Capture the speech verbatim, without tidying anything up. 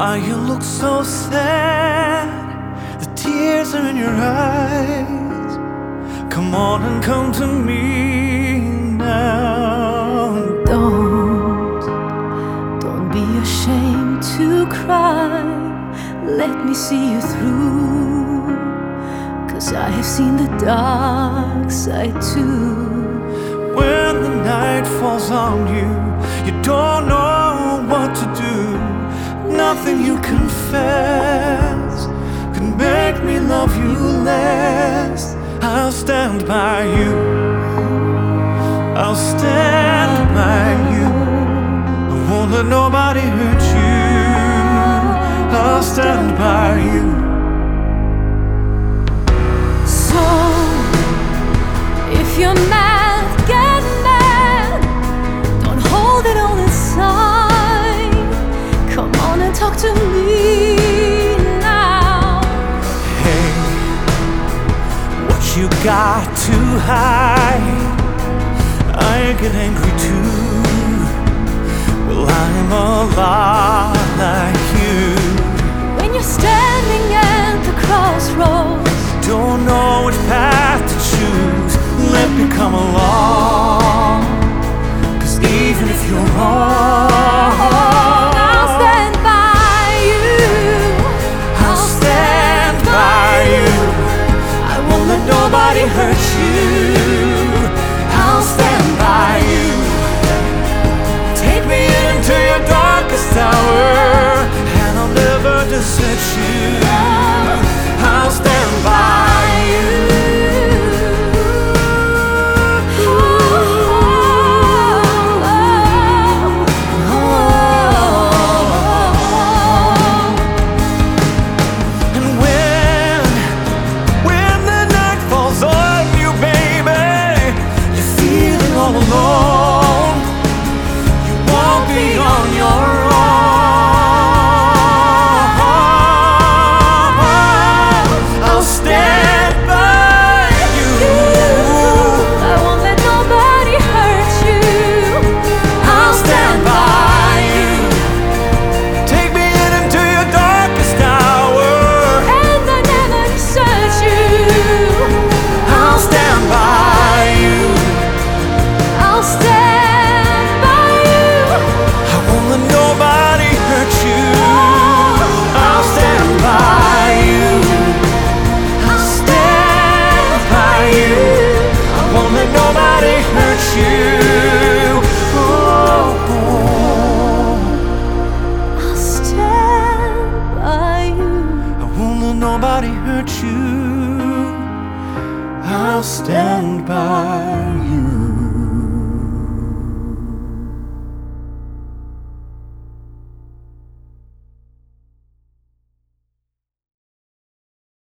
Why you look so sad? The tears are in your eyes. Come on and come to me now. Don't, don't be ashamed to cry. Let me see you through, 'cause I have seen the dark side too. When the night falls on you, you don't know what to do. Nothing you confess can make me love you less. I'll stand by you. I'll stand by you. I won't let nobody hurt you. I'll stand by you. So, if you're mad, get mad. Don't hold it all inside. Come on and talk to me now. Hey, what you got to hide? I get angry too. Well, I'm a lot like you. When you're standing at the crossroads, Don't know which path to choose. Let me come along, 'cause even if you're wrong, I'll stand by you. I'll stand by you. I won't let nobody hurt